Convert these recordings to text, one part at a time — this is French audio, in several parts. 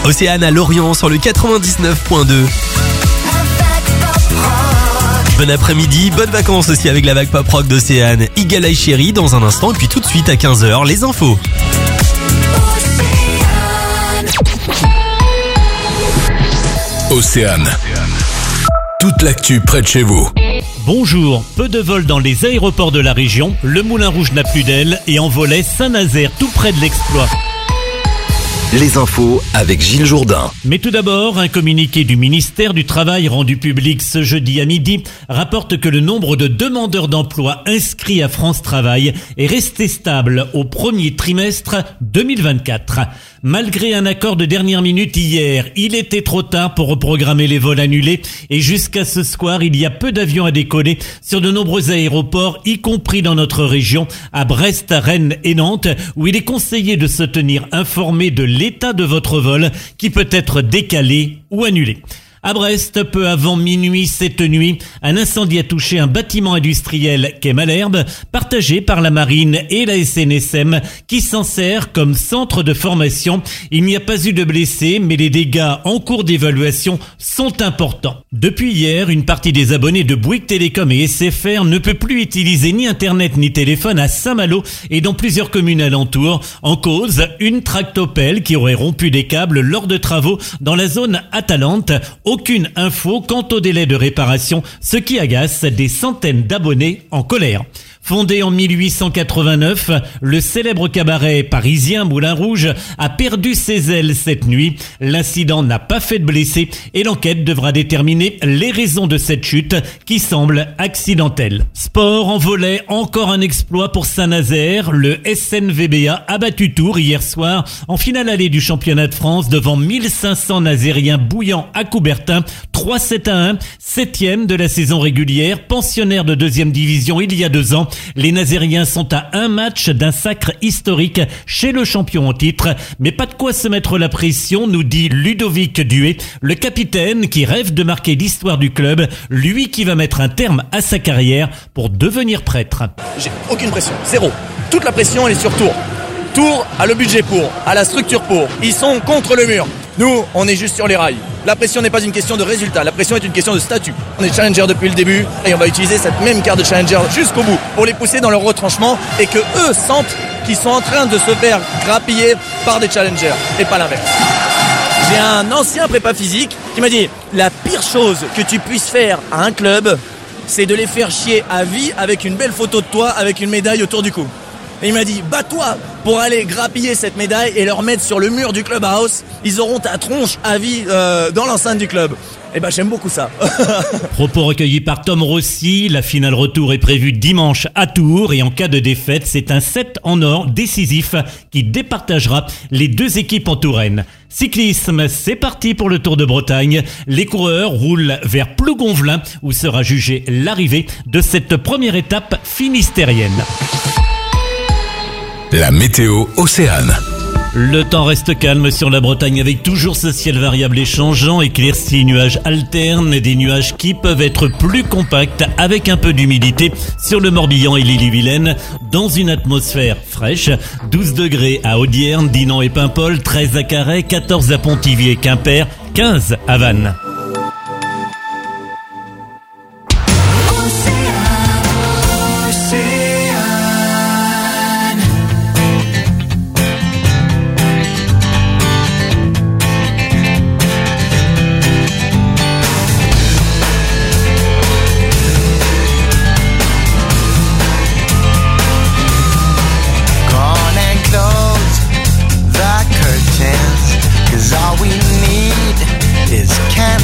Océane à Lorient sur le 99.2. Bon après-midi, bonnes vacances aussi avec la vague pop rock d'Océane. Eagle Eye Cherry dans un instant et puis tout de suite à 15h, les infos. Océane. Toute l'actu près de chez vous. Bonjour, peu de vols dans les aéroports de la région, le Moulin Rouge n'a plus d'aile et envolait Saint-Nazaire tout près de l'Exploit. Les infos avec Gilles Jourdain. Mais tout d'abord, un communiqué du ministère du Travail rendu public ce jeudi à midi rapporte que le nombre de demandeurs d'emploi inscrits à France Travail est resté stable au premier trimestre 2024. Malgré un accord de dernière minute hier, il était trop tard pour reprogrammer les vols annulés et jusqu'à ce soir, il y a peu d'avions à décoller sur de nombreux aéroports, y compris dans notre région, à Brest, Rennes et Nantes, où il est conseillé de se tenir informé de l'état de votre vol qui peut être décalé ou annulé. À Brest, peu avant minuit cette nuit, un incendie a touché un bâtiment industriel quai Malherbe, partagé par la marine et la SNSM, qui s'en sert comme centre de formation. Il n'y a pas eu de blessés, mais les dégâts en cours d'évaluation sont importants. Depuis hier, une partie des abonnés de Bouygues Télécom et SFR ne peut plus utiliser ni internet ni téléphone à Saint-Malo et dans plusieurs communes alentours. En cause, une tractopelle qui aurait rompu des câbles lors de travaux dans la zone Atalante. Aucune info quant au délai de réparation, ce qui agace des centaines d'abonnés en colère. Fondé en 1889, le célèbre cabaret parisien Moulin Rouge a perdu ses ailes cette nuit. L'incident n'a pas fait de blessés et l'enquête devra déterminer les raisons de cette chute qui semble accidentelle. Sport en volley, encore un exploit pour Saint-Nazaire. Le SNVBA a battu Tours hier soir en finale allée du championnat de France devant 1500 Nazériens bouillants à Coubertin. 3-7-1, 7e de la saison régulière, pensionnaire de 2e division il y a 2 ans. Les Nazériens sont à un match d'un sacre historique chez le champion en titre. Mais pas de quoi se mettre la pression, nous dit Ludovic Duet, le capitaine qui rêve de marquer l'histoire du club, lui qui va mettre un terme à sa carrière pour devenir prêtre. J'ai aucune pression, zéro. Toute la pression elle est sur Tours. Tours a le budget pour, a la structure pour. Ils sont contre le mur. Nous, on est juste sur les rails. La pression n'est pas une question de résultat, la pression est une question de statut. On est challenger depuis le début et on va utiliser cette même carte de challenger jusqu'au bout pour les pousser dans leur retranchement et que eux sentent qu'ils sont en train de se faire grappiller par des challengers et pas l'inverse. J'ai un ancien prépa physique qui m'a dit la pire chose que tu puisses faire à un club, c'est de les faire chier à vie avec une belle photo de toi avec une médaille autour du cou. Et il m'a dit, bats-toi pour aller grappiller cette médaille et leur mettre sur le mur du clubhouse. Ils auront ta tronche à vie dans l'enceinte du club. Et j'aime beaucoup ça. Propos recueillis par Tom Rossi. La finale retour est prévue dimanche à Tours et en cas de défaite, c'est un 7 en or décisif qui départagera les 2 équipes en Touraine. Cyclisme, c'est parti pour le Tour de Bretagne. Les coureurs roulent vers Plougonvelin où sera jugée l'arrivée de cette première étape finistérienne. La météo Océane. Le temps reste calme sur la Bretagne avec toujours ce ciel variable et changeant, éclaircies, nuages alternes et des nuages qui peuvent être plus compacts avec un peu d'humidité sur le Morbihan et l'Ille-et-Vilaine dans une atmosphère fraîche. 12 degrés à Audierne, Dinan et Paimpol, 13 à Carhaix, 14 à Pontivy et Quimper, 15 à Vannes. All we need is can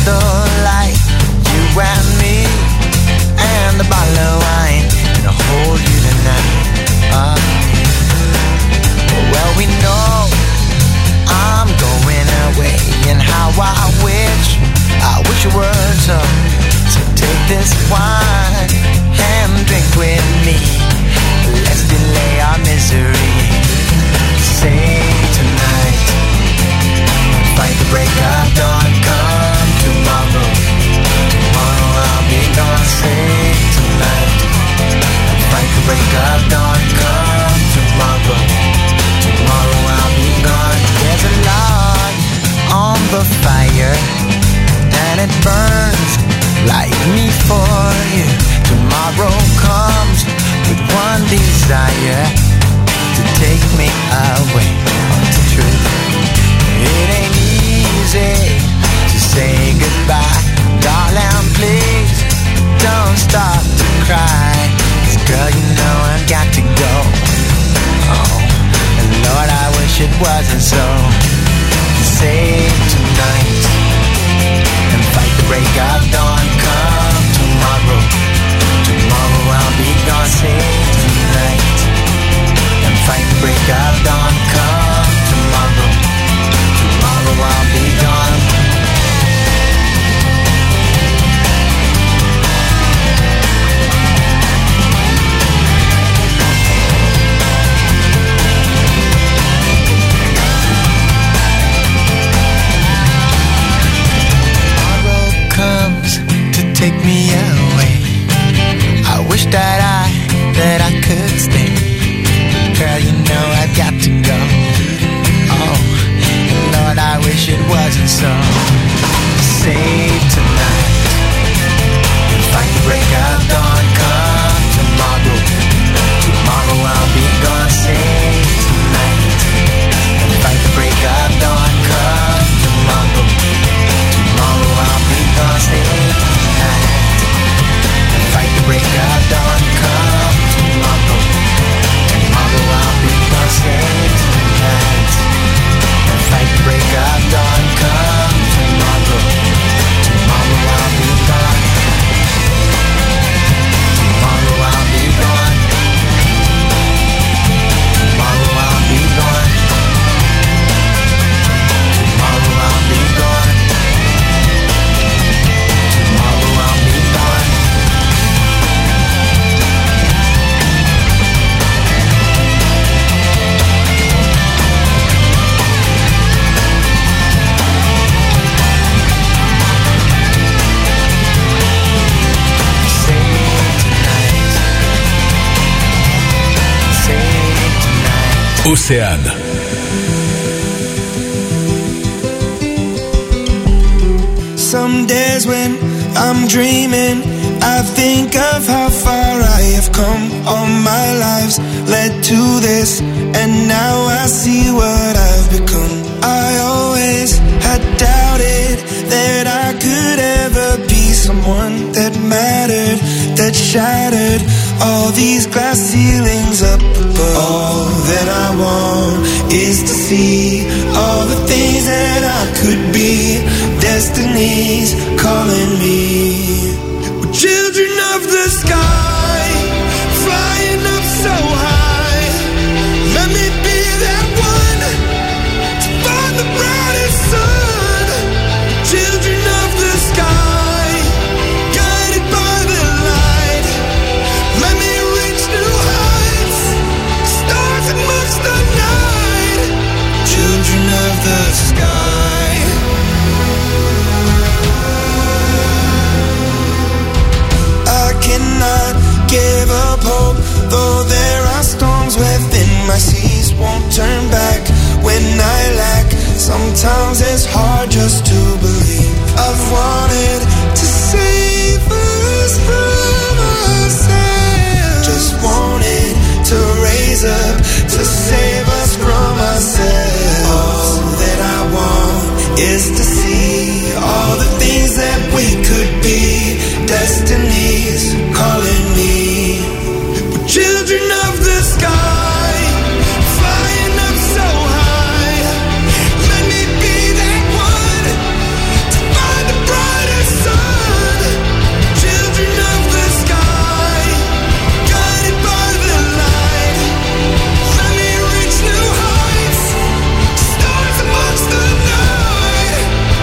that burns, light me for you. Tomorrow comes with one desire, to take me away unto truth. It ain't easy to say goodbye, darling, please don't stop to cry. 'Cause girl, you know I've got to go. Oh, and Lord, I wish it wasn't so. Save tonight and fight the break of dawn. Come tomorrow, tomorrow I'll be gone. Save tonight and fight the break of dawn. Come tomorrow, tomorrow I'll be gone. Take me away. I wish that I could stay. Girl, you know I've got to go. Oh, Lord, I wish it wasn't so. Save tonight and fight the break of dawn. Come tomorrow, tomorrow I'll be gone. Save tonight and fight the break of dawn. Come tomorrow, tomorrow I'll be gone. Save fight the break of dawn. Come tomorrow, tomorrow I'll be gone. Save tonight and fight the break of dawn. Come tomorrow, tomorrow I'll be gone. Tomorrow I'll be gone. Tomorrow I'll be gone. Tomorrow I'll be gone. Tomorrow I'll be gone. Océane. Some days when I'm dreaming, I think of how far I have come. All my lives led to this, and now I see what I've become. I always had doubted that I could ever be someone that mattered, that shattered all these glass ceilings up above. All that I want is to see all the things that I could be. Destiny's calling me. We're children of the sky, flying up so high. Let me be that one to find the brightest sun. Children of the sky, guided by the light. Let me reach new heights, stars amongst the night. Children of the sky. I cannot give up hope, though there are storms within my seas. Won't turn back when I lack. Sometimes it's hard just to believe. I've wanted to save us from ourselves. Just wanted to raise up to save us from ourselves. All that I want is to see all the things that we could be. Destiny's calling me. We're children of the sky, flying up so high. Let me be that one to find the brightest sun. Children of the sky, guided by the light. Let me reach new heights, stars amongst the night.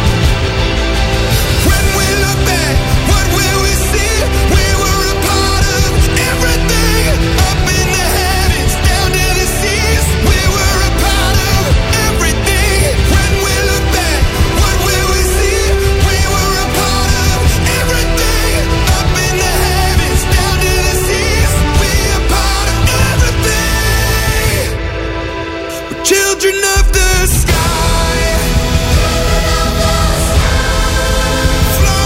When we look back, what will we see? We were a part of everything, up in the heavens, down to the seas. We were a part of everything. When we look back, what will we see? We were a part of everything, up in the heavens, down to the seas. We a part of everything. We're children of the sky. Fly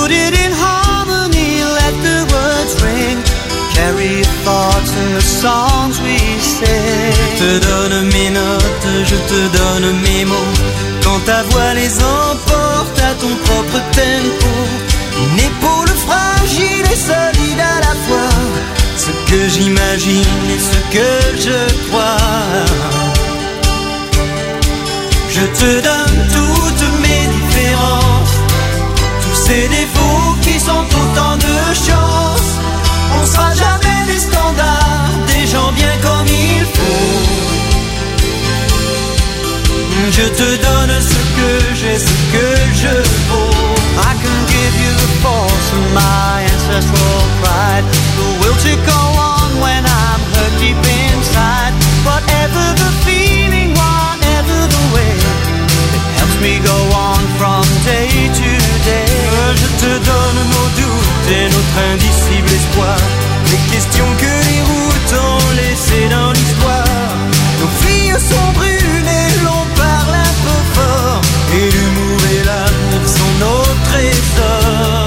put it in harmony, let the words ring. Carry your thoughts in the songs we sing. Je te donne mes notes, je te donne mes mots. Quand ta voix les emporte à ton propre tempo. Une épaule fragile et solide à la fois. Ce que j'imagine et ce que je crois. Je te donne toutes mes différences, tous ces défauts qui sont autant de chance. On sera jamais des standards, des gens bien comme il faut. Je te donne ce que j'ai, ce que je vaux. I can give you the force of my ancestral pride, the will to go on when I'm hurt deep inside. Whatever the feeling, whatever the way, it helps me go on from day to day. Je te donne nos doutes et notre indicible espoir, les questions que les routes ont laissées dans l'histoire. Nos filles sont brûlées, l'on parle un peu fort, et l'humour et l'amour sont nos trésors.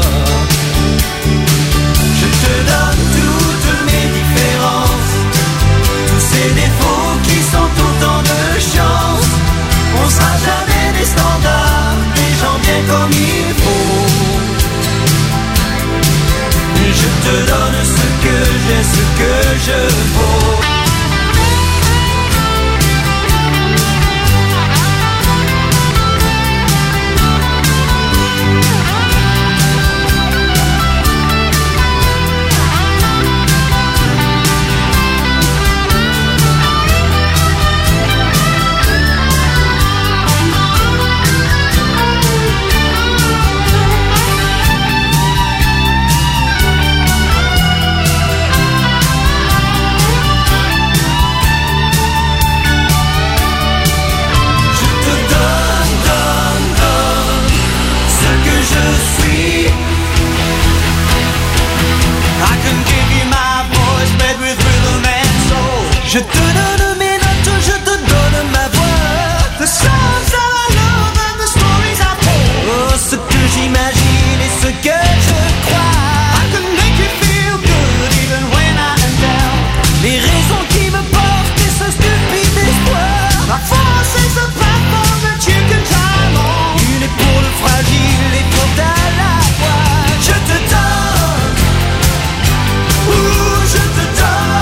Je te donne toutes mes différences, tous ces défauts qui sont autant de chance. On sera jamais des standards, des gens bien comme il faut. Je te donne ce que j'ai, ce que je vaux. Je te donne mes notes, je te donne ma voix. The songs that I love and the stories I tell. Oh, ce que j'imagine et ce que je crois. I can make you feel good even when I am down. Les raisons qui me portent et ce stupide espoir. Ma force is a platform that you can climb on. Une épaule fragile et forte à la fois. Je te donne, je te donne.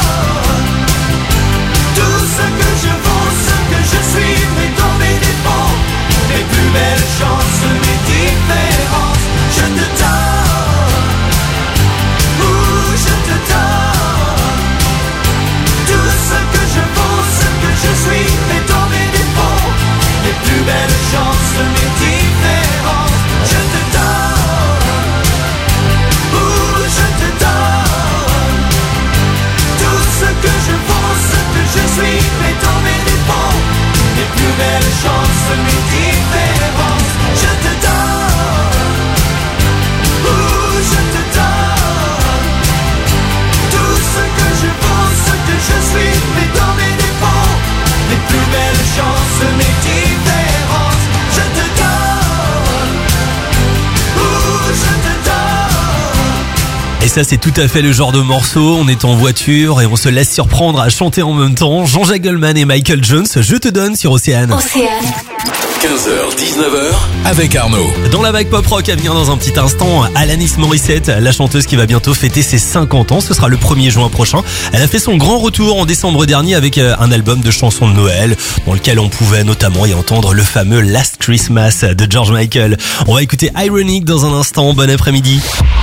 Tout ce que je vaux, ce que je suis, mais dans mes défauts, mes plus belles chances, mes différences. Je te donne, je te donne. Tout ce que je vaux, ce que je suis, mais dans mes défauts, mes plus belles chances, mes différences. Je te donne, je te donne. Tout ce que je vaux, ce que je suis, mais dans mes défauts, mes plus belles chances, mes différences. Je te donne, je te donne. Tout ce que je vaux, ce que je suis, mais dans mes défauts, mes plus belles chances, mes différences. Je te donne, je te donne. Et ça, c'est tout à fait le genre de morceau. On est en voiture et on se laisse surprendre à chanter en même temps. Jean-Jacques Goldman et Michael Jones, Je te donne sur Océane. 15h, 19h, avec Arnaud. Dans la vague pop rock à venir dans un petit instant, Alanis Morissette, la chanteuse qui va bientôt fêter ses 50 ans. Ce sera le 1er juin prochain. Elle a fait son grand retour en décembre dernier avec un album de chansons de Noël dans lequel on pouvait notamment y entendre le fameux Last Christmas de George Michael. On va écouter Ironic dans un instant. Bon après-midi.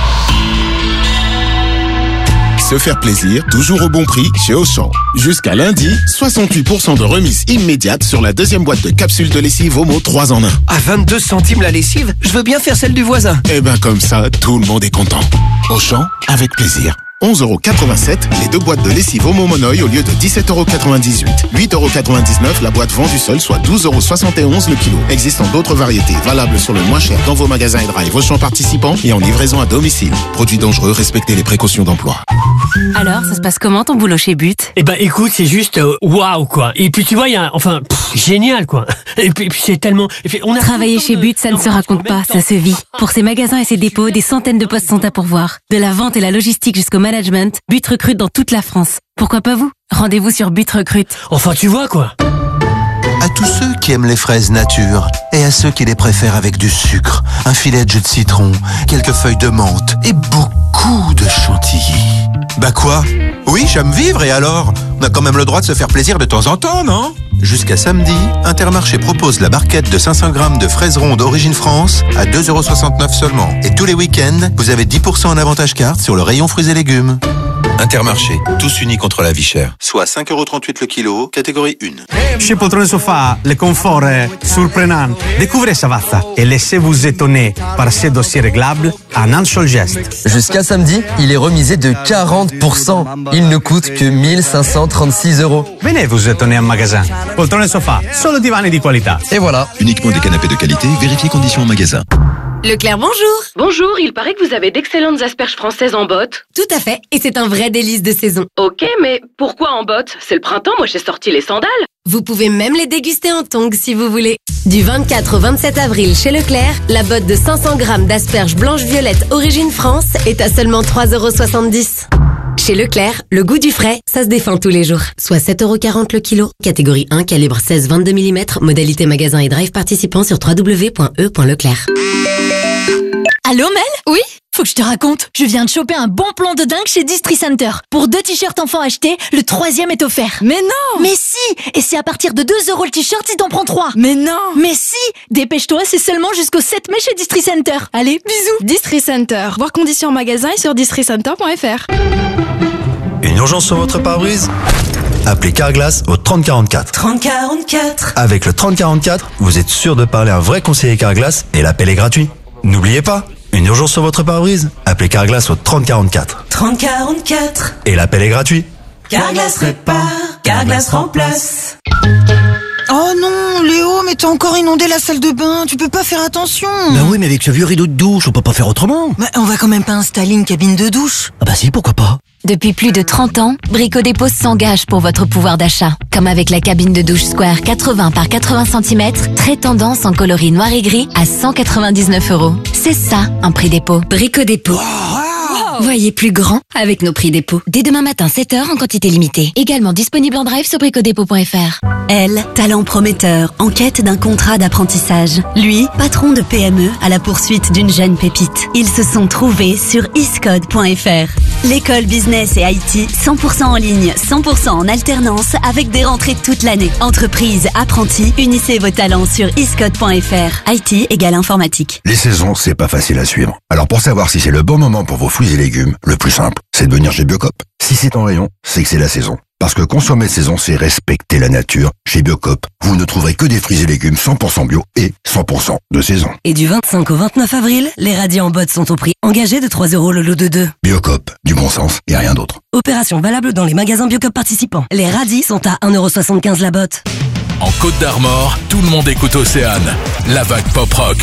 Se faire plaisir, toujours au bon prix chez Auchan. Jusqu'à lundi, 68% de remise immédiate sur la deuxième boîte de capsules de lessive Omo 3 en 1. À 22 centimes la lessive, je veux bien faire celle du voisin. Et ben comme ça, tout le monde est content. Auchan, avec plaisir. 11,87€ les deux boîtes de lessive Omo Monoï au lieu de 17,98€. 8,99€ la boîte vendue seule, soit 12,71€ le kilo. Existant d'autres variétés, valables sur le moins cher dans vos magasins et drive Auchan participants et en livraison à domicile. Produits dangereux, respectez les précautions d'emploi. Alors, ça se passe comment ton boulot chez But ? Eh ben écoute, c'est juste waouh quoi. Et puis tu vois, il y a génial, quoi. Et puis c'est tellement... Travailler chez But, ça ne se raconte pas, ça se vit. Pour ses magasins et ses dépôts, des centaines de postes sont à pourvoir. De la vente et la logistique jusqu'au management, But recrute dans toute la France. Pourquoi pas vous? Rendez-vous sur But Recrute. Enfin, tu vois, quoi. À tous ceux qui aiment les fraises nature et à ceux qui les préfèrent avec du sucre, un filet de jus de citron, quelques feuilles de menthe et beaucoup de chantilly. Bah quoi? Oui, j'aime vivre et alors? On a quand même le droit de se faire plaisir de temps en temps, non? Jusqu'à samedi, Intermarché propose la barquette de 500 grammes de fraises rondes Origine France à 2,69 € seulement. Et tous les week-ends, vous avez 10% en avantage carte sur le rayon fruits et légumes. Intermarché, tous unis contre la vie chère. Soit 5,38 € le kilo, catégorie 1. Chez Poltrone Sofa, le confort est surprenant. Découvrez Savazza et laissez-vous étonner par ces dossiers réglables en un seul geste. Jusqu'à samedi, il est remisé de 40%. Il ne coûte que 1536 €. Venez vous étonner en magasin. Poltrone Sofa, solo divani di qualità. Et voilà. Uniquement des canapés de qualité, vérifiez conditions en magasin. Leclerc, bonjour. Bonjour, il paraît que vous avez d'excellentes asperges françaises en botte. Tout à fait, et c'est un vrai délice de saison. Ok, mais pourquoi en botte? C'est le printemps, moi j'ai sorti les sandales. Vous pouvez même les déguster en tongs si vous voulez. Du 24 au 27 avril chez Leclerc, la botte de 500 grammes d'asperges blanches-violettes Origine France est à seulement 3,70 €. Chez Leclerc, le goût du frais, ça se défend tous les jours. Soit 7,40 € le kilo, catégorie 1, calibre 16-22 mm, modalité magasin et drive participant sur www.e.leclerc. Allô Mel? Oui? Faut que je te raconte, je viens de choper un bon plan de dingue chez Distri Center. Pour 2 t-shirts enfants achetés, le 3e est offert. Mais non! Mais si! Et c'est à partir de 2 € le t-shirt si t'en prends 3. Mais non! Mais si! Dépêche-toi, c'est seulement jusqu'au 7 mai chez Distri Center. Allez, bisous! Distri Center. Voir conditions en magasin et sur districenter.fr. Une urgence sur votre pare-brise? Appelez Carglass au 3044. 3044. Avec le 3044, vous êtes sûr de parler à un vrai conseiller Carglass et l'appel est gratuit. N'oubliez pas, une urgence sur votre pare-brise? Appelez Carglass au 3044. 3044. Et l'appel est gratuit. Carglass répare, Carglass remplace. Oh non, Léo, mais t'as encore inondé la salle de bain, tu peux pas faire attention. Bah oui, mais avec ce vieux rideau de douche, on peut pas faire autrement. Bah, on va quand même pas installer une cabine de douche. Ah bah si, pourquoi pas. Depuis plus de 30 ans, Brico Dépôt s'engage pour votre pouvoir d'achat. Comme avec la cabine de douche Square 80 par 80 cm, très tendance en coloris noir et gris à 199 €. C'est ça, un prix dépôt. Brico Dépôt. Voyez plus grand avec nos prix dépôt. Dès demain matin, 7h en quantité limitée. Également disponible en drive sur bricodépôt.fr. Elle, talent prometteur, en quête d'un contrat d'apprentissage. Lui, patron de PME à la poursuite d'une jeune pépite. Ils se sont trouvés sur iscode.fr. L'école business et IT, 100% en ligne, 100% en alternance avec des rentrées toute l'année. Entreprise, apprentis, unissez vos talents sur iscode.fr. IT égale informatique. Les saisons, c'est pas facile à suivre. Alors pour savoir si c'est le bon moment pour vos fruits et légumes, le plus simple, c'est de venir chez Biocop. Si c'est en rayon, c'est que c'est la saison. Parce que consommer saison, c'est respecter la nature. Chez Biocop, vous ne trouverez que des fruits et légumes 100% bio et 100% de saison. Et du 25 au 29 avril, les radis en botte sont au prix engagé de 3 € le lot de 2. Biocop, du bon sens et rien d'autre. Opération valable dans les magasins Biocop participants. Les radis sont à 1,75 € la botte. En Côte d'Armor, tout le monde écoute Océane. La vague pop rock.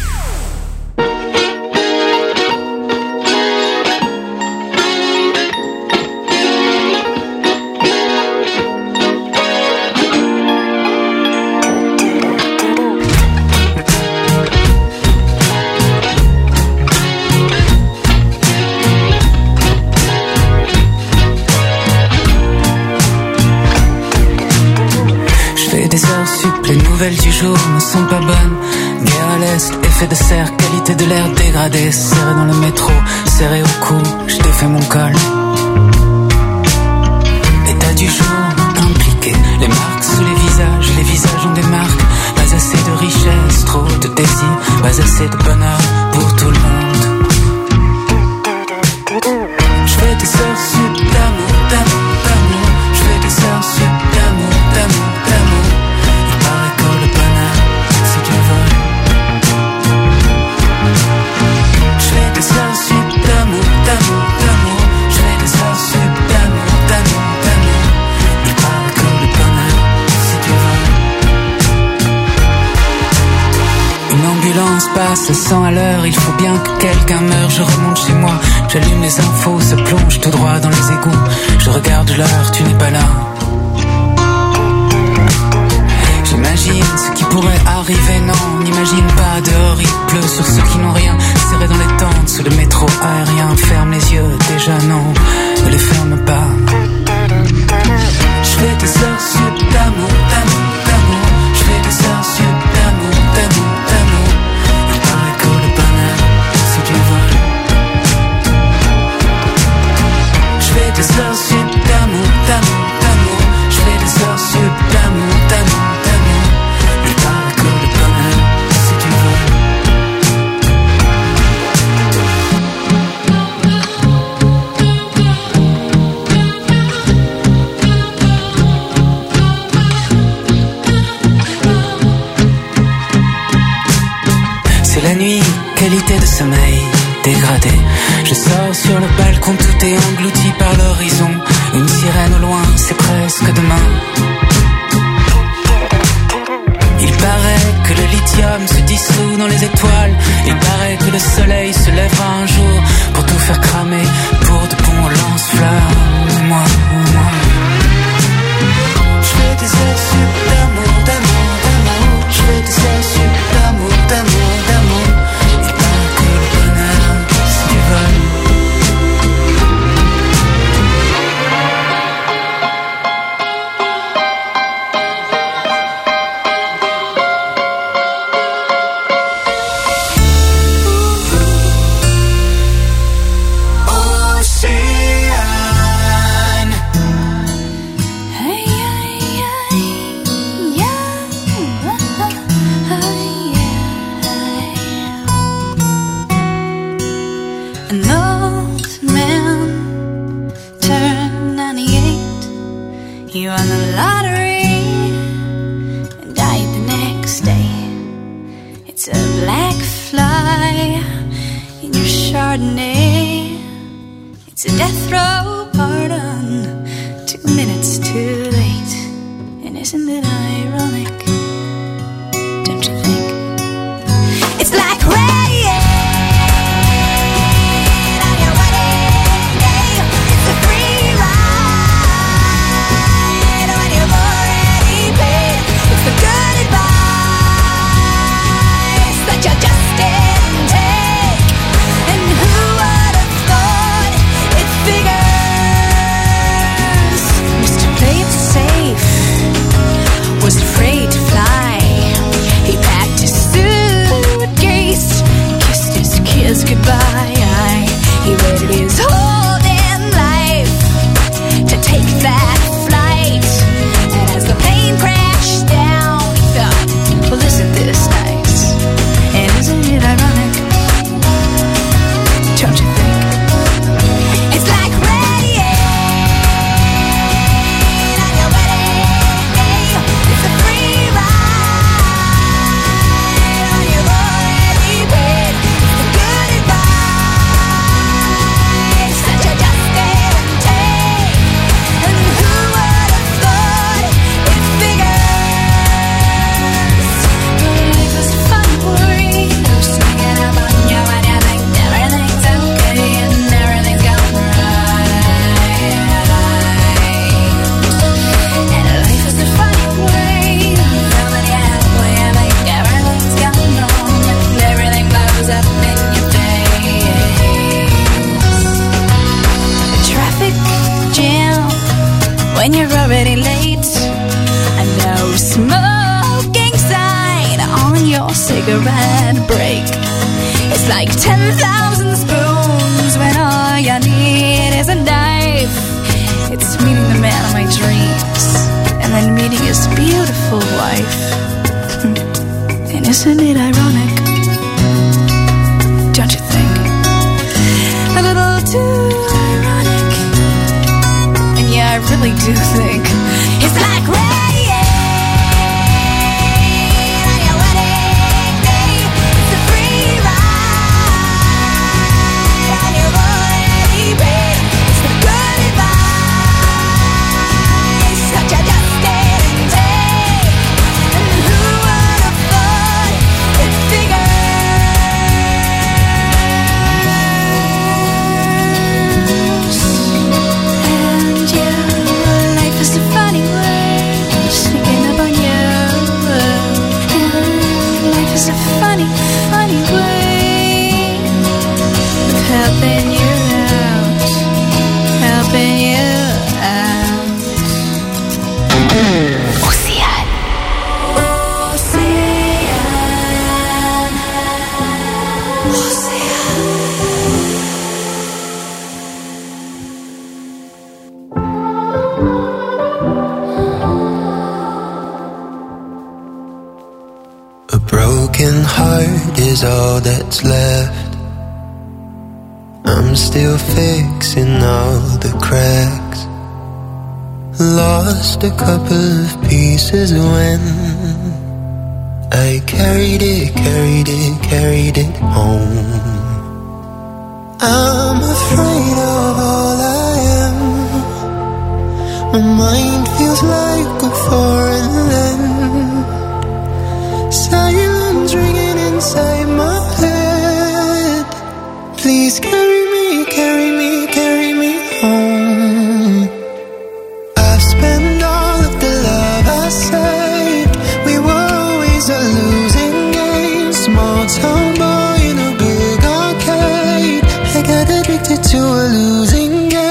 Les nouvelles du jour ne sont pas bonnes. Guerre à l'est, effet de serre, qualité de l'air dégradée. Serré dans le métro, serré au cou, je défais mon col. L'état du jour impliqué, les marques sous les visages ont des marques. Pas assez de richesse, trop de désir, pas assez de bonheur pour tout le monde. Je fais des heures sup d'amour, d'amour, d'amour. Je fais des heures sup d'amour, d'amour, d'amour. Passe 100 à l'heure, il faut bien que quelqu'un meure. Je remonte chez moi, j'allume les infos, se plonge tout droit dans les égouts. Je regarde l'heure, tu n'es pas là. imagine ce qui pourrait arriver, non, n'imagine pas dehors il pleut sur ceux qui n'ont rien, serré dans les tentes, sous le métro aérien, ferme les yeux, déjà non, ne les ferme pas. Je fais des heures sup d'amour, d'amour, d'amour, je fais des heures sup d'amour, d'amour, d'amour, il paraît que le bonheur c'est du vol. Je fais des heures sup d'amour, d'amour, d'amour, je fais des heures sup d'amour, d'amour, d'amour, il paraît que le bonheur c'est du vol. C'est la nuit, qualité de sommeil dégradée. Je sors sur le balcon, tout est englouti par l'horizon. Une sirène au loin, c'est presque demain. Il paraît que le lithium se dissout dans les étoiles. Il paraît que le soleil se lèvera un jour pour tout faire cramer, pour de bons lance-flammes. Moi. Je fais des heures sup d'amour, d'amour, d'amour. Je fais des heures sup d'amour, d'amour, d'amour. Il paraît que le bonheur c'est du vol. An old man turned 98. He won the lottery and died the next day. It's a black fly in your Chardonnay. It's a death row pardon, 2 minutes too late. And isn't it ironic? Don't you think? It's like rain. Was afraid to fly. He packed his suitcase, kissed his kids goodbye. He waited his whole damn life to take that flight. And as the plane crashed down, he thought, well, isn't this nice? And isn't it ironic? Don't you think? It's like rain on your wedding day. It's a free ride on your already paid. It's the good advice that you just can't take. And who would have thought it figures? But life is fun for you. Swinging up on you and you think everything's okay and everything's going right. And life is a funny way. Now that you're halfway, I think everything's gone wrong and everything blows up in your face. A traffic jam when you're already late. A no smoking sign on your cigarette break. It's like 10,000 spoons when all you need is a knife. It's meeting the man of my dreams and then meeting his beautiful wife. And isn't it ironic? Don't you think? A little too ironic. And yeah, I really do think it's like rain on your wedding day. It's a free ride on your already paid. It's the good advice that you just can't take. And who would have thought it figures? And yeah, life is a is a funny, funny way of helping you out, helping you out. Océane. Océane. Océane. A broken heart is all that's left. I'm still fixing all the cracks. Lost a couple of pieces when I carried it home. I'm afraid of all I am. My mind feels like a foreign land. Silence ringing inside my head. Please carry me, carry me, carry me home. I've spent all of the love I saved. We were always a losing game. Small town boy in a big arcade. I got addicted to a losing game.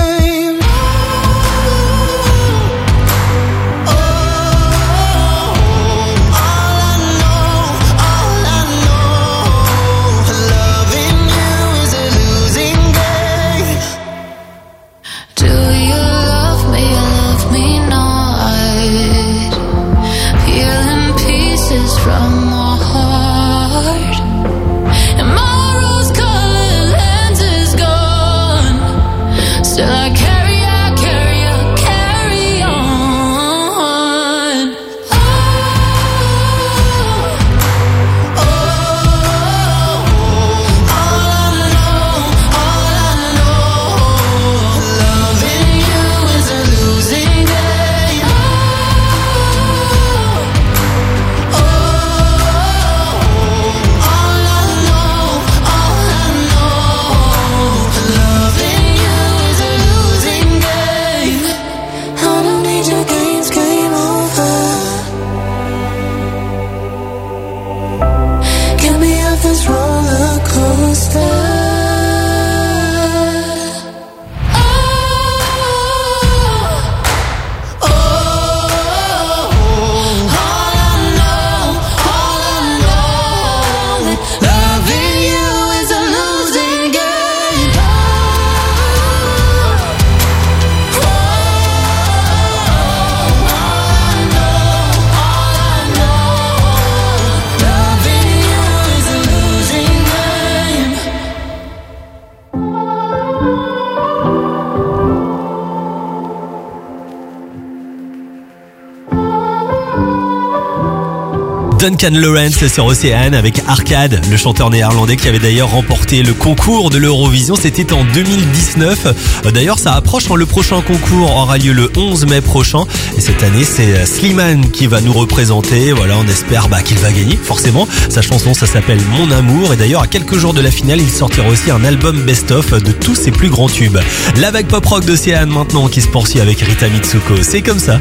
Duncan Lawrence sur Océane avec Arcade, le chanteur néerlandais qui avait d'ailleurs remporté le concours de l'Eurovision. C'était en 2019. D'ailleurs, ça approche. Le prochain concours aura lieu le 11 mai prochain. Et cette année, c'est Slimane qui va nous représenter. Voilà, on espère qu'il va gagner, forcément. Sa chanson, ça s'appelle Mon Amour. Et d'ailleurs, à quelques jours de la finale, il sortira aussi un album best-of de tous ses plus grands tubes. La vague pop-rock d'Océane maintenant qui se poursuit avec Rita Mitsuko. C'est comme ça.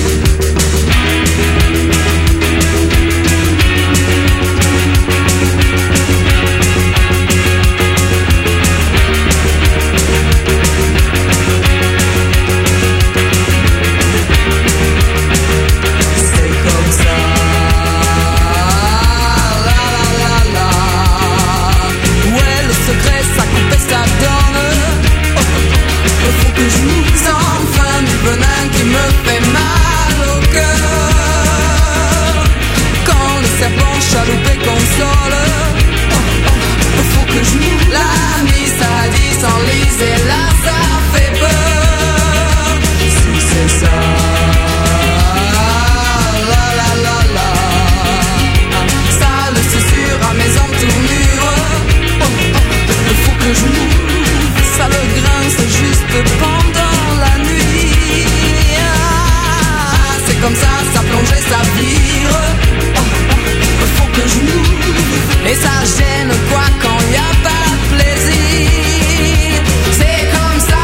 Sans fin du venin qui me fait mal au cœur. Quand le serpent chaloupé console, faut que je m'ouvre. La nuit ça dit s'enlise et là ça fait peur. Si c'est ça, la la la la, ça le susurre à mes entournures. Faut que je m'ouvre, ça le grince juste pendant la nuit. C'est comme ça, ça plonge et ça vire. Faut que je m'ouvre, et ça gêne quoi quand y a pas de plaisir. C'est comme ça.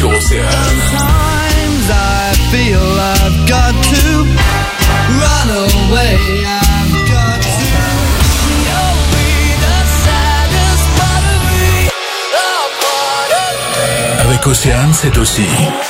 sur Océane. Sometimes I feel I've got to run away. I've got to. You'll be the saddest part of me. Avec Océane, c'est aussi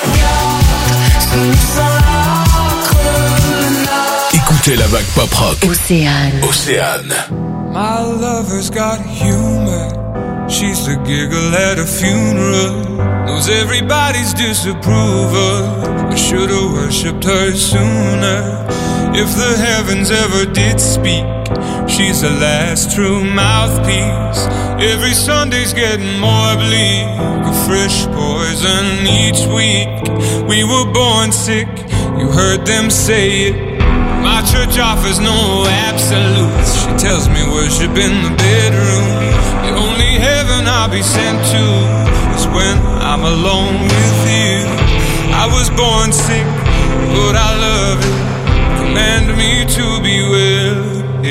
écoutez la vague pop rock. Océane. My lover's got humor. She's the giggle at a funeral. Knows everybody's disapproval. I should've worshipped her sooner. If the heavens ever did speak, she's the last true mouthpiece. Every Sunday's getting more bleak, a fresh poison each week. We were born sick, you heard them say it. My church offers no absolutes. She tells me worship in the bedroom. The only heaven I'll be sent to is when I'm alone with you. I was born sick, but I love it. Command me to be well.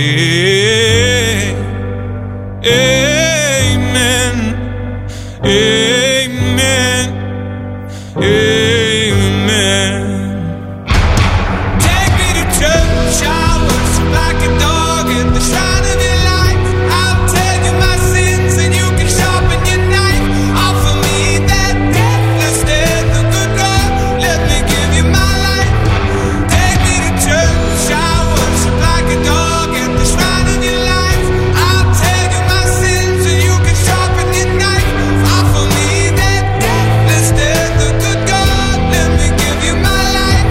Amen. Amen. Amen. Take me to church. I worship like a dog at the shrine of your life. I'll tell you my sins and you can sharpen your knife. Offer me that deathless death, the good God. Let me give you my life. Take me to church. I worship like a dog at the shrine of your life. I'll tell you my sins and you can sharpen your knife. Offer me that deathless death, the good God. Let me give you my life.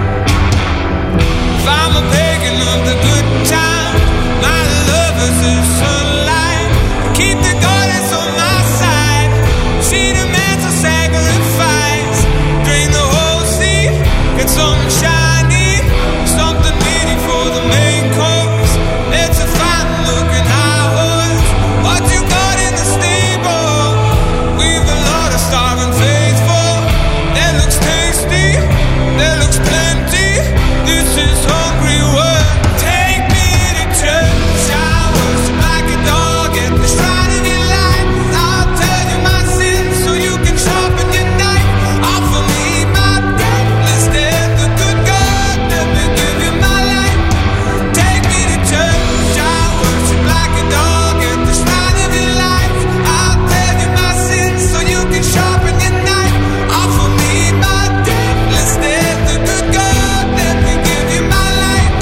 If I'm a pagan of the good time, my lover's the sunlight. Keep the goddess on my side. She demands a sacrifice. Drain the whole sea, get something shiny, something meaty for the main course. It's a fine looking high horse. What you got in the stable? We've a lot of starving faithful. That looks tasty, that looks plenty. This is hungry work. Take me to church. I worship like a dog at the shrine of your life. I'll tell you my sins so you can sharpen your knife. Offer me my deathless death, the good God. Let me give you my life. Take me to church. I worship like a dog at the shrine of your life. I'll tell you my sins so you can sharpen your knife. Offer me my deathless death, the good God. Let me give you my life.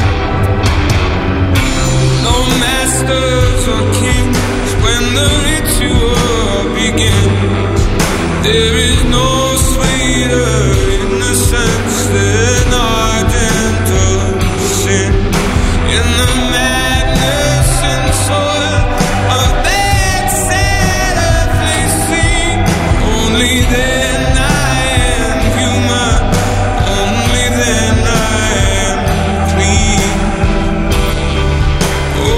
No masters or kings when the ritual begins. There is no sweeter innocence than ardent of sin. In the madness and soil of that sad earthly scene, only then I am human. Only then I am clean. Oh,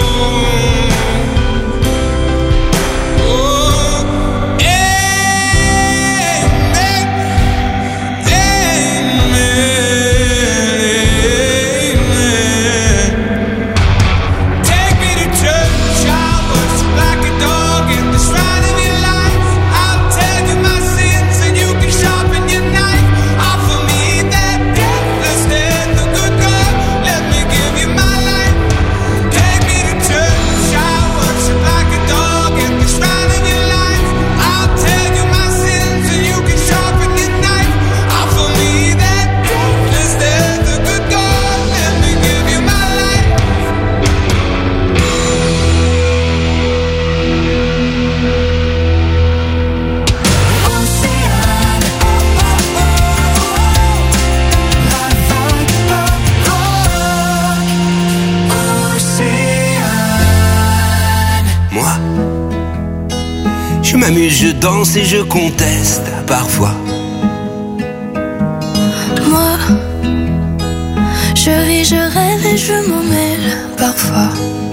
take me to church. I worship like a dog at the shrine of your life. I'll tell you my sins and you can sharpen your knife. Offer me that deathless death, the good God. Let me give you my life. Take me to church. I worship like a dog at the shrine of your life. I'll tell you my sins and you can sharpen your knife. Offer me that deathless death, the good God. Let me give you my life. Moi, je m'amuse, je danse et je conteste parfois. Moi, je vis, je rêve et je m'en mêle parfois.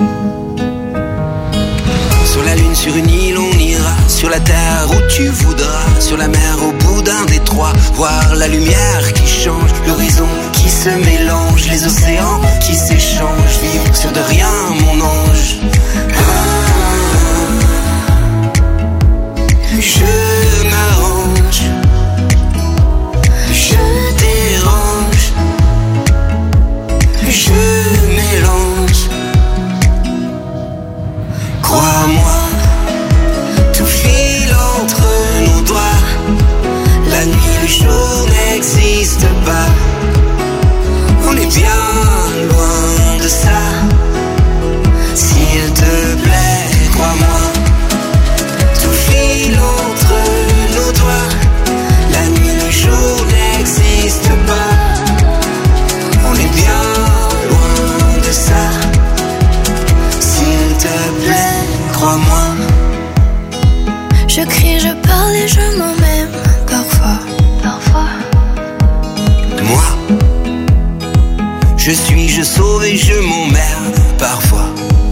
Sur la lune, sur une île, on ira. Sur la terre où tu voudras. Sur la mer, au bout d'un détroit. Voir la lumière qui change, l'horizon qui se mélange, les océans qui s'échangent. Vivre sur de rien, mon ange. Je m'arrange est bien loin de ça. S'il te plaît, crois-moi, tout file entre nos doigts. La nuit, le jour n'existe pas. On est bien loin de ça. S'il te plaît, crois-moi. Je crie, je parle et je m'emmène parfois. Moi, je suis, je sauve et je m'emmerde parfois.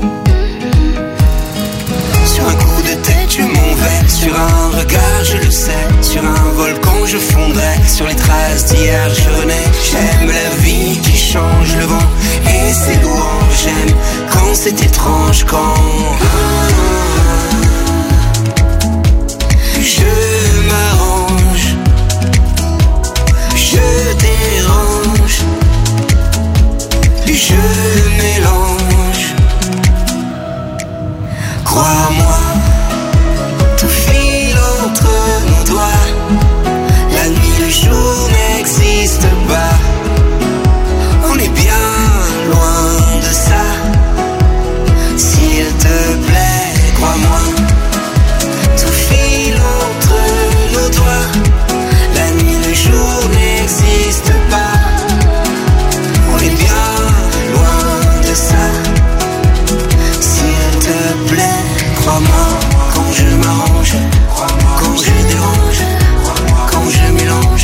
Sur un coup de tête je m'envole, sur un regard je le sais, sur un volcan je fondrai, sur les traces d'hier je renais. J'aime la vie qui change, le vent et ses louanges. J'aime quand c'est étrange, quand je m'arrange, je dérange, je mélange. Crois-moi, tout file entre nos doigts. La nuit, le jour n'existe pas. On est bien loin de ça. S'il te plaît, crois-moi, tout file entre nos doigts. La nuit, le jour n'existe pas. On est bien loin de ça. S'il te plaît, crois-moi, quand je m'arrange, quand je dérange, quand je mélange.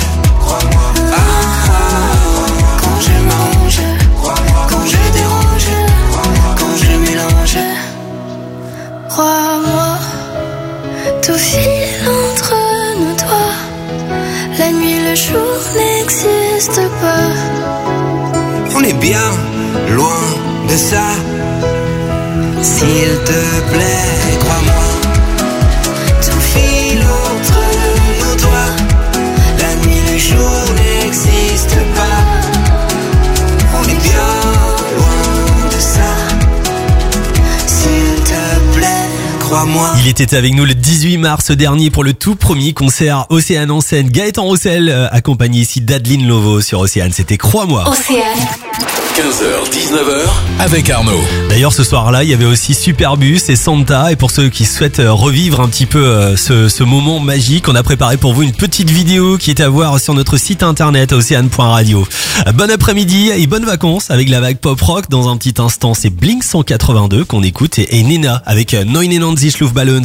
Quand je m'arrange, quand je dérange, quand je mélange. Crois-moi, tout file entre nos doigts. La nuit, le jour n'existe pas. On est bien loin de ça. S'il te plaît, crois-moi, tout file entre nos doigts. La nuit, le jour n'existe pas. On est bien loin de ça. S'il te plaît, crois-moi. Il était avec nous le 18 mars dernier pour le tout premier concert Océane en scène. Gaëtan Roussel, accompagné ici d'Adeline Lovo sur Océane. C'était Crois-moi. Océane. 15h, 19h, avec Arnaud. D'ailleurs, ce soir-là, il y avait aussi Superbus et Santa. Et pour ceux qui souhaitent revivre un petit peu ce moment magique, on a préparé pour vous une petite vidéo qui est à voir sur notre site internet océane.radio. Bon après-midi et bonnes vacances avec la vague pop rock. Dans un petit instant, c'est Blink 182 qu'on écoute et Nena avec 99 Luftballons.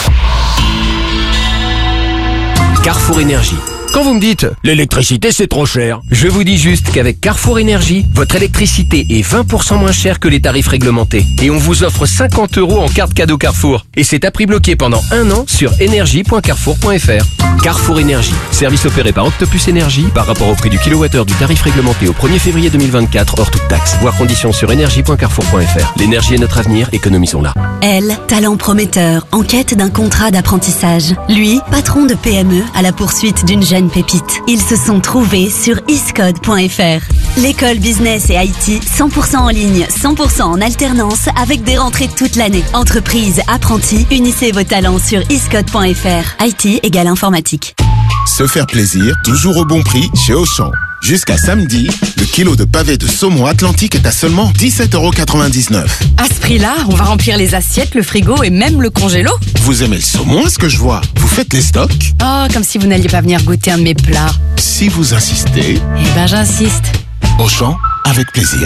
Carrefour Énergie. Quand vous me dites « l'électricité c'est trop cher », je vous dis juste qu'avec Carrefour Énergie, votre électricité est 20% moins chère que les tarifs réglementés. Et on vous offre 50 € en carte cadeau Carrefour. Et c'est à prix bloqué pendant 1 an sur énergie.carrefour.fr. Carrefour Énergie, service opéré par Octopus Énergie par rapport au prix du kilowattheure du tarif réglementé au 1er février 2024 hors toute taxe. Voir conditions sur énergie.carrefour.fr. L'énergie est notre avenir, économisons-la. Elle, talent prometteur, en quête d'un contrat d'apprentissage. Lui, patron de PME à la poursuite d'une jeune pépite. Ils se sont trouvés sur iscode.fr. L'école business et IT 100% en ligne, 100% en alternance avec des rentrées toute l'année. Entreprise, apprentis, unissez vos talents sur iscode.fr. IT égale informatique. Se faire plaisir, toujours au bon prix chez Auchan. Jusqu'à samedi, le kilo de pavé de saumon Atlantique est à seulement 17,99 €. À ce prix-là, on va remplir les assiettes, le frigo et même le congélo. Vous aimez le saumon, est-ce que je vois? Vous faites les stocks? Oh, comme si vous n'alliez pas venir goûter un de mes plats. Si vous insistez... Eh ben, j'insiste. Auchan, avec plaisir.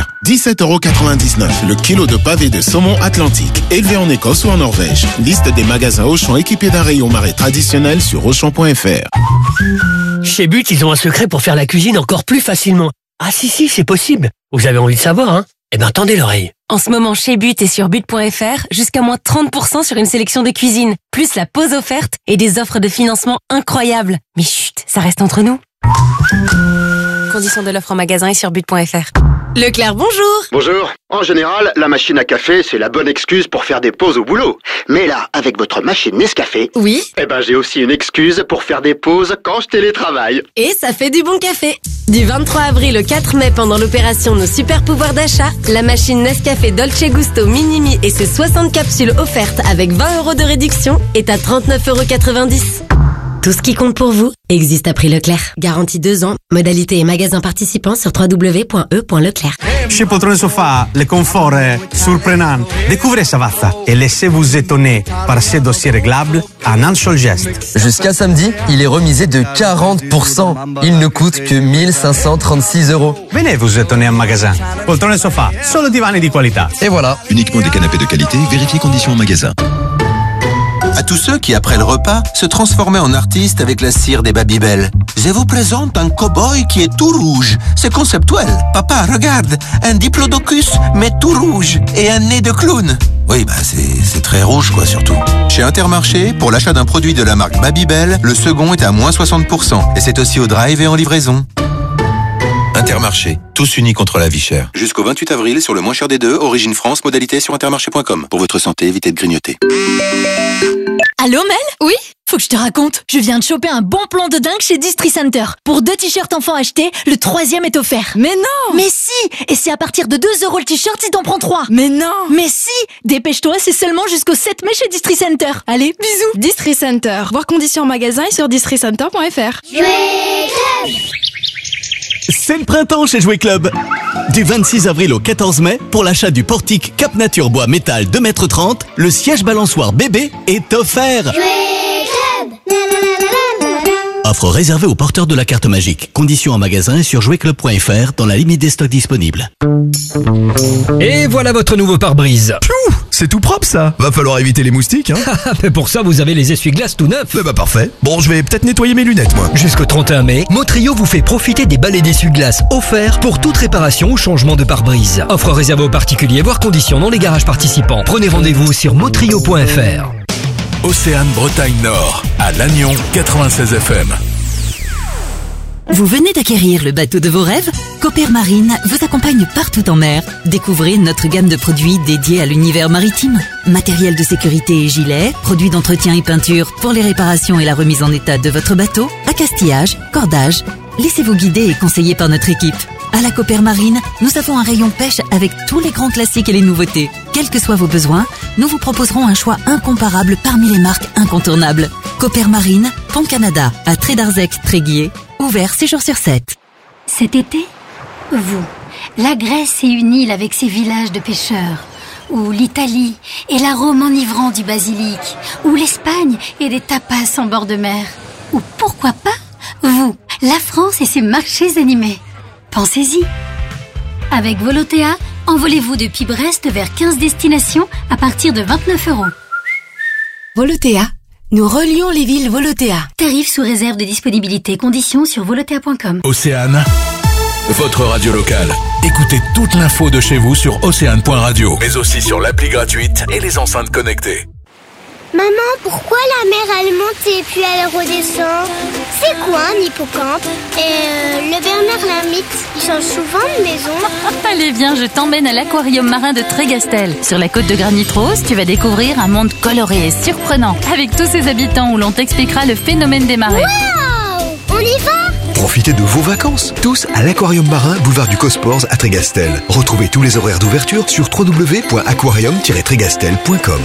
17,99 € le kilo de pavé de saumon Atlantique, élevé en Écosse ou en Norvège. Liste des magasins Auchan équipés d'un rayon marais traditionnel sur Auchan.fr. Chez But, ils ont un secret pour faire la cuisine encore plus facilement. Ah si, c'est possible. Vous avez envie de savoir, hein? Eh ben, tendez l'oreille. En ce moment, chez But et sur but.fr, jusqu'à moins 30% sur une sélection de cuisine, plus la pause offerte et des offres de financement incroyables. Mais chut, ça reste entre nous. Conditions de l'offre en magasin et sur but.fr. Leclerc, bonjour. Bonjour. En général, la machine à café, c'est la bonne excuse pour faire des pauses au boulot. Mais là, avec votre machine Nescafé... Oui. Eh ben, j'ai aussi une excuse pour faire des pauses quand je télétravaille. Et ça fait du bon café. Du 23 avril au 4 mai, pendant l'opération Nos Super Pouvoirs d'achat, la machine Nescafé Dolce Gusto Minimi et ses 60 capsules offertes avec 20 € de réduction est à 39,90 €. Tout ce qui compte pour vous existe à prix Leclerc. Garantie 2 ans. Modalité et magasins participants sur www.e.leclerc. Chez Poltrone Sofa, le confort est surprenant. Découvrez Savazza et laissez-vous étonner par ces dossiers réglables en un seul geste. Jusqu'à samedi, il est remisé de 40%. Il ne coûte que 1536 €. Venez vous étonner en magasin. Poltrone Sofa, solo divani di qualità. Et voilà. Uniquement des canapés de qualité, vérifiez conditions en magasin. À tous ceux qui, après le repas, se transformaient en artistes avec la cire des Babybel. Je vous présente un cow-boy qui est tout rouge. C'est conceptuel. Papa, regarde, un diplodocus, mais tout rouge, et un nez de clown. Oui, c'est très rouge, quoi, surtout. Chez Intermarché, pour l'achat d'un produit de la marque Babybel, le second est à moins 60%. Et c'est aussi au drive et en livraison. Intermarché, tous unis contre la vie chère. Jusqu'au 28 avril, sur le moins cher des deux, Origine France, modalité sur intermarché.com. Pour votre santé, évitez de grignoter. Allô Mel? Oui? Faut que je te raconte. Je viens de choper un bon plan de dingue chez Distri Center. Pour 2 t-shirts enfants achetés, le 3e est offert. Mais non! Mais si! Et c'est à partir de 2 € le t-shirt si t'en prends 3. Mais non! Mais si! Dépêche-toi, c'est seulement jusqu'au 7 mai chez Distri Center. Allez, bisous! Distri Center. Voir conditions en magasin et sur districenter.fr. C'est le printemps chez Jouet Club. Du 26 avril au 14 mai, pour l'achat du portique Cap Nature Bois Métal 2,30 m, le siège balançoire bébé est offert. Offre réservée aux porteurs de la carte magique. Conditions en magasin et sur jouetclub.fr dans la limite des stocks disponibles. Et voilà votre nouveau pare-brise. Pfiou, c'est tout propre ça. Va falloir éviter les moustiques, hein. Mais pour ça, vous avez les essuie-glaces tout neufs. Bah parfait. Bon, je vais peut-être nettoyer mes lunettes, moi. Jusqu'au 31 mai, Motrio vous fait profiter des balais d'essuie-glaces offerts pour toute réparation ou changement de pare-brise. Offre réservée aux particuliers, voire conditions dans les garages participants. Prenez rendez-vous sur motrio.fr. Océane Bretagne Nord, à Lannion 96 FM. Vous venez d'acquérir le bateau de vos rêves? Cooper Marine vous accompagne partout en mer. Découvrez notre gamme de produits dédiés à l'univers maritime. Matériel de sécurité et gilets, produits d'entretien et peinture pour les réparations et la remise en état de votre bateau, accastillage, cordage. Laissez-vous guider et conseiller par notre équipe. À la Cooper Marine, nous avons un rayon pêche avec tous les grands classiques et les nouveautés. Quels que soient vos besoins, nous vous proposerons un choix incomparable parmi les marques incontournables. Cooper Marine, Pont Canada, à Trédarzec-Tréguier, ouvert 6 jours sur 7. Cet été, vous, la Grèce est une île avec ses villages de pêcheurs, ou l'Italie et l'arôme enivrant du basilic, ou l'Espagne et des tapas en bord de mer, ou pourquoi pas, vous, la France et ses marchés animés. Pensez-y. Avec Volotea, envolez-vous depuis Brest vers 15 destinations à partir de 29 €. Volotea, nous relions les villes Volotea. Tarifs sous réserve de disponibilité. Conditions sur volotea.com. Océane, votre radio locale. Écoutez toute l'info de chez vous sur océane.radio, mais aussi sur l'appli gratuite et les enceintes connectées. Maman, pourquoi la mer elle monte et puis elle redescend? C'est quoi un hippocampe? Et le Bernard l'ermite, il change souvent de maison? Allez viens, je t'emmène à l'aquarium marin de Trégastel. Sur la côte de Granit Rose, tu vas découvrir un monde coloré et surprenant, avec tous ses habitants où l'on t'expliquera le phénomène des marées. Waouh! On y va? Profitez de vos vacances, tous à l'aquarium marin, boulevard du Cosports à Trégastel. Retrouvez tous les horaires d'ouverture sur www.aquarium-trégastel.com.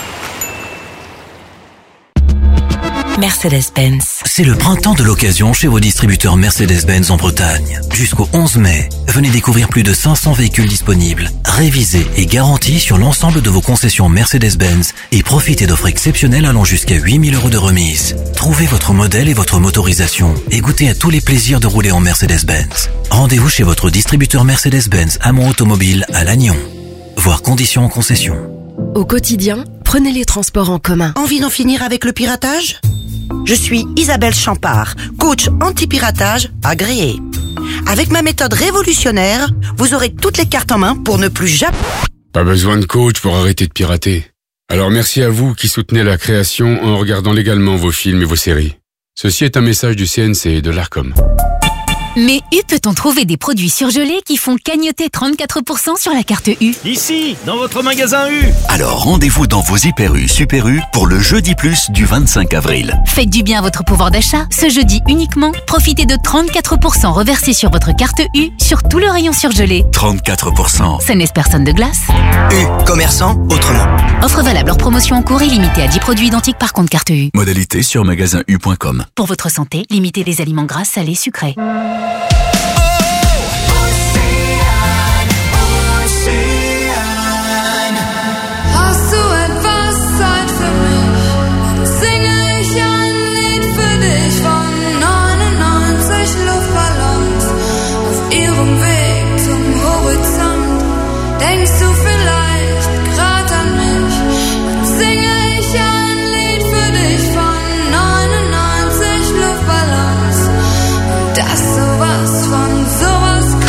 Mercedes-Benz. C'est le printemps de l'occasion chez vos distributeurs Mercedes-Benz en Bretagne. Jusqu'au 11 mai, venez découvrir plus de 500 véhicules disponibles, révisés et garantis sur l'ensemble de vos concessions Mercedes-Benz et profitez d'offres exceptionnelles allant jusqu'à 8 000 € de remise. Trouvez votre modèle et votre motorisation et goûtez à tous les plaisirs de rouler en Mercedes-Benz. Rendez-vous chez votre distributeur Mercedes-Benz Amont Automobile à Lannion. Voir conditions en concession. Au quotidien, prenez les transports en commun. Envie d'en finir avec le piratage ? Je suis Isabelle Champard, coach anti-piratage agréée. Avec ma méthode révolutionnaire, vous aurez toutes les cartes en main pour ne plus jamais... Pas besoin de coach pour arrêter de pirater. Alors merci à vous qui soutenez la création en regardant légalement vos films et vos séries. Ceci est un message du CNC et de l'ARCOM. Mais où peut-on trouver des produits surgelés qui font cagnotter 34% sur la carte U? Ici, dans votre magasin U. Alors rendez-vous dans vos Hyper U, Super U pour le Jeudi Plus du 25 avril. Faites du bien à votre pouvoir d'achat. Ce jeudi uniquement, profitez de 34% reversés sur votre carte U sur tout le rayon surgelé. 34%. Ça n'est personne de glace. U, commerçant autrement. Offre valable hors promotion en cours et limitée à 10 produits identiques par compte carte U. Modalité sur magasin-u.com. Pour votre santé, limitez les aliments gras, salés, sucrés. Hast du etwas Zeit für mich? Singe ich ein Lied für dich von 99 Luftballons auf ihrem Weg zum Horizont. Denkst du vielleicht grad an mich? Dann singe ich ein Lied für dich von 99 Luftballons und dass sowas von sowas kommt.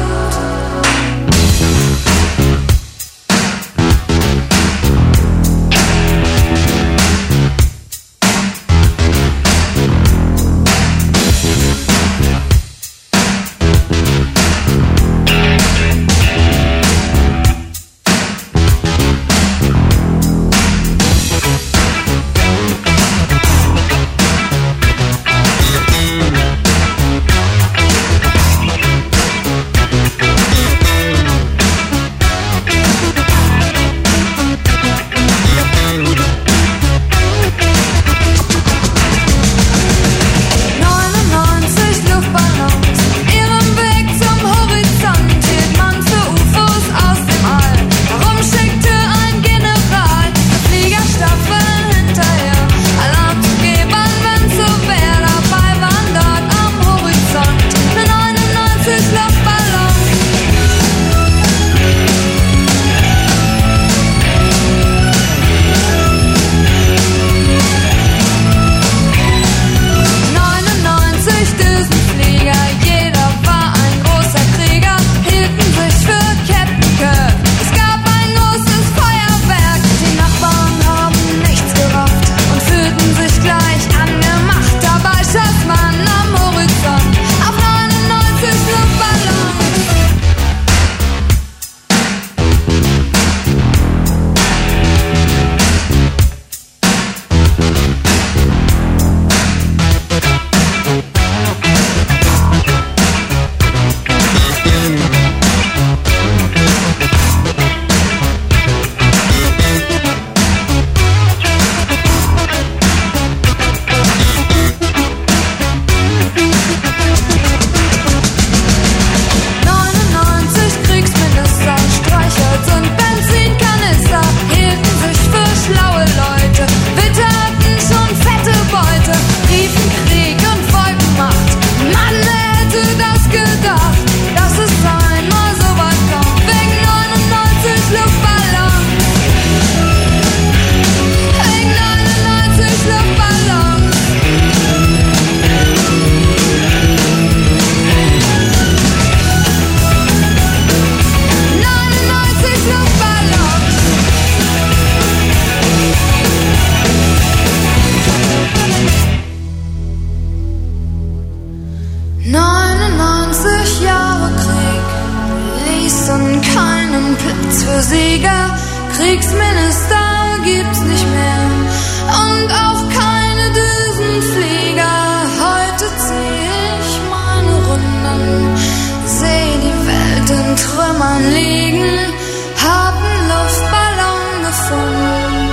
Platz für Sieger, Kriegsminister gibt's nicht mehr und auch keine Düsenflieger. Heute zieh ich meine Runden, seh die Welt in Trümmern liegen, hab 'n Luftballon gefunden,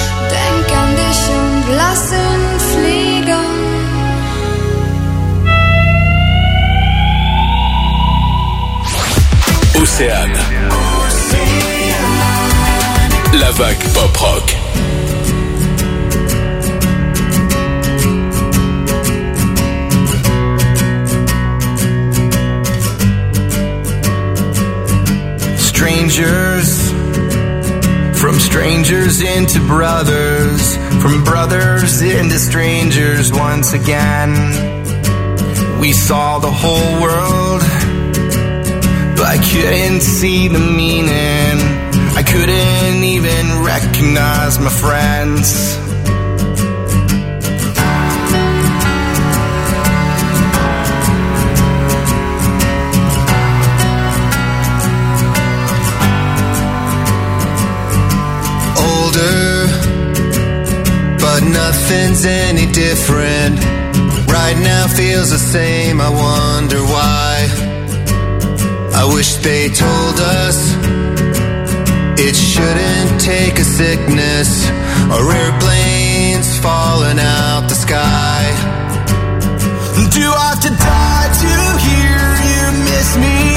denk an dich und lass ihn fliegen. Océane. La vague pop-rock. Strangers, from strangers into brothers, from brothers into strangers once again. We saw the whole world, but I couldn't see the meaning. I couldn't even recognize my friends. nothing's any different. Right now feels the same, I wonder why. I wish they told us it shouldn't take a sickness or airplanes falling out the sky. Do I have to die to hear you miss me?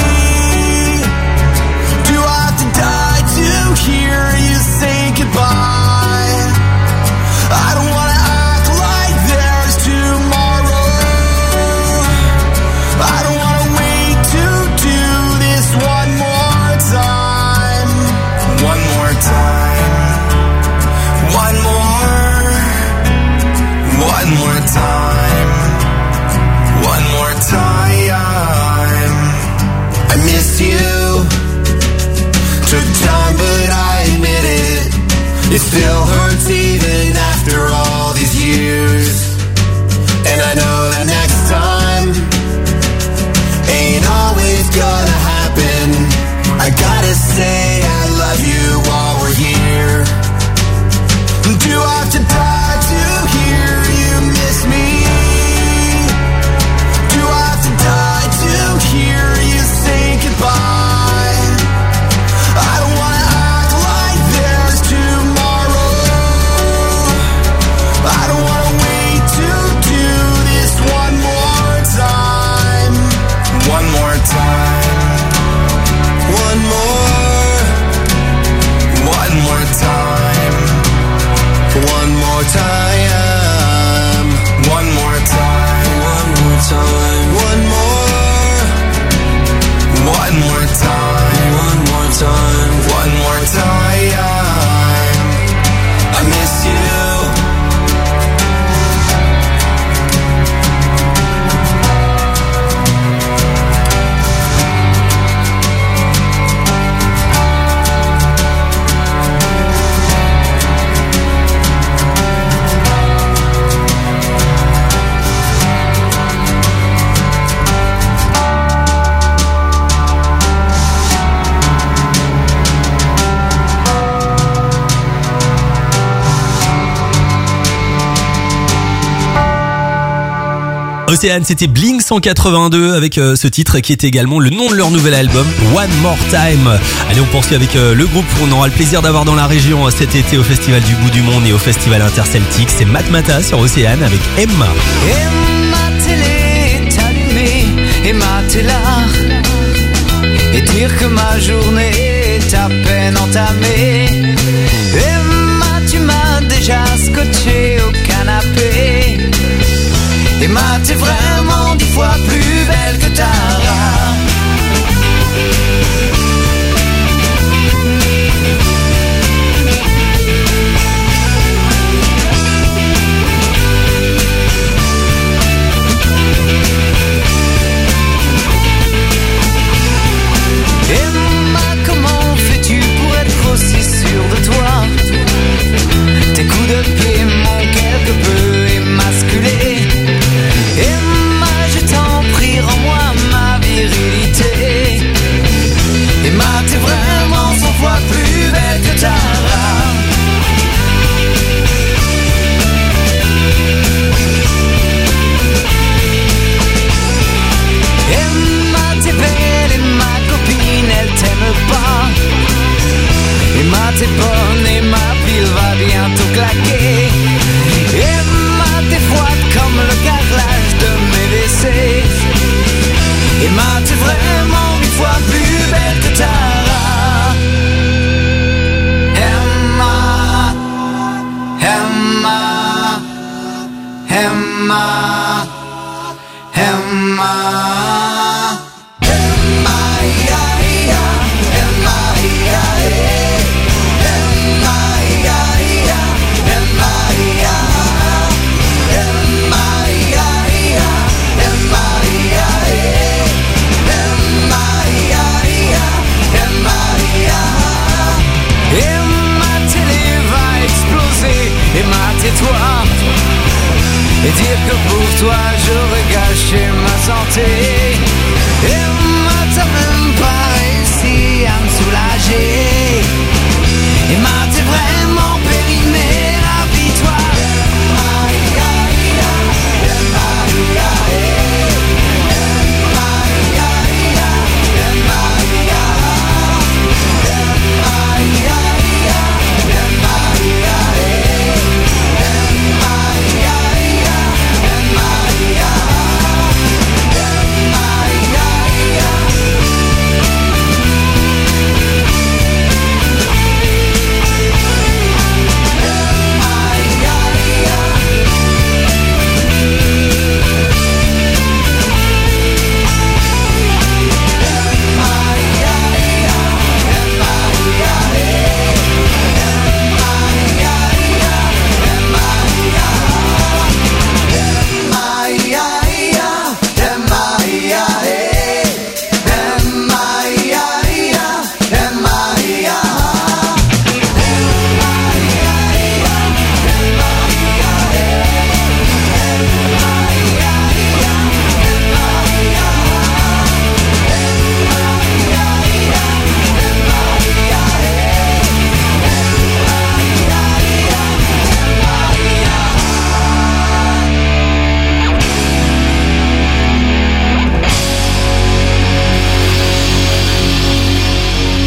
Do I have to die to hear you say goodbye? I don't wanna act like there's tomorrow. I don't wanna wait to do this one more time. One more time. One more. One more time. One more time. I miss you. Took time, but I admit it. It still hurts even after all these years. And I know that next time ain't always gonna happen. I gotta say I love you while we're here. Do I have to die to hear you miss me? Do I have to die to hear you say goodbye? I don't wanna act like there's tomorrow. I don't wanna wait to do this one more time. One more time. One more. One more time. One more time. One more time. One more time. One more. One more time. One more time. One more time. I miss you. Océane, c'était Blink 182 avec ce titre qui est également le nom de leur nouvel album, One More Time. Allez, on poursuit avec le groupe qu'on aura le plaisir d'avoir dans la région cet été au Festival du Bout du Monde et au Festival Interceltique. C'est Matmata sur Océane avec Emma. Et ma télé est allumée, et ma t'es là, et dire que ma journée est à peine entamée. Emma, tu m'as déjà scotché au canapé. Emma, t'es vraiment 10 fois plus belle que Tara. Emma, comment fais-tu pour être aussi sûre de toi? Tes coups de pied m'ont quelque peu émasculé. Emma, je t'en prie, rends-moi ma virilité. Emma, t'es vraiment 100 fois plus belle que Tara. Emma, t'es belle et ma copine, elle t'aime pas. Emma, t'es bonne et ma pile va bientôt claquer. Emma, t'es froide comme le carrelage de mes WC. Emma, t'es vraiment 1000 fois plus belle que Tara. Emma, Emma, Emma, Emma. Et dire que pour toi j'aurais gâché ma santé.